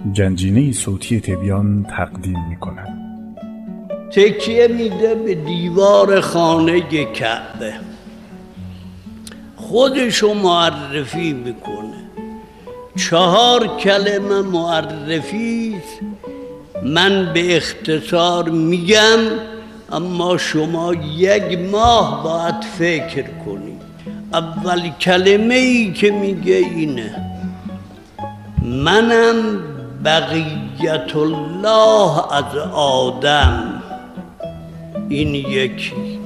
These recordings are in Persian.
گنجینه صوتی تبیان تقدیم می‌کند. تکیه میده به دیوار خانه کعبه، خودشو معرفی میکنه. 4 کلمه معرفیست، من به اختصار میگم، اما شما 1 ماه باید فکر کنید. اول کلمه ای که میگه اینه: منم بقیت الله از آدم. این یکی.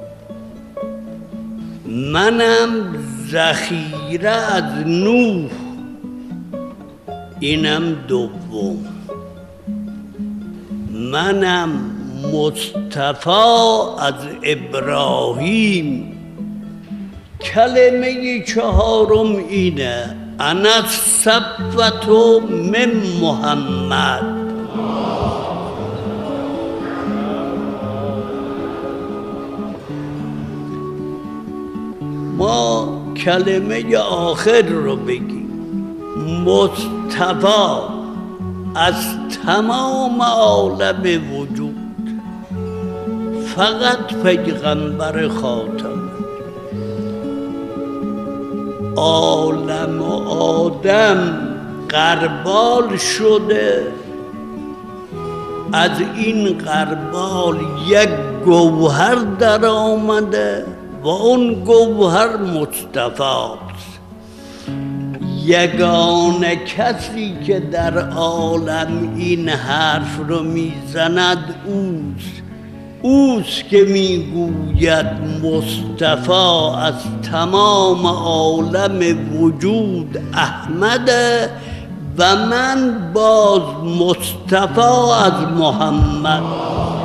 منم ذخیره از نوح. اینم دوم. منم مصطفی از ابراهیم. کلمه 4م اینه: انا الصفوة من محمد. ما کلمه آخر رو بگیم: مصطفی از تمام عالم وجود، فقط پیغمبر خاتم. عالم و آدم غربال شده، از این غربال 1 گوهر در آمده و اون گوهر مصطفاست. یگانه کسی که در عالم این حرف رو میزند اوست که میگوید مصطفی از تمام عالم وجود احمده و من باز مصطفی از محمد.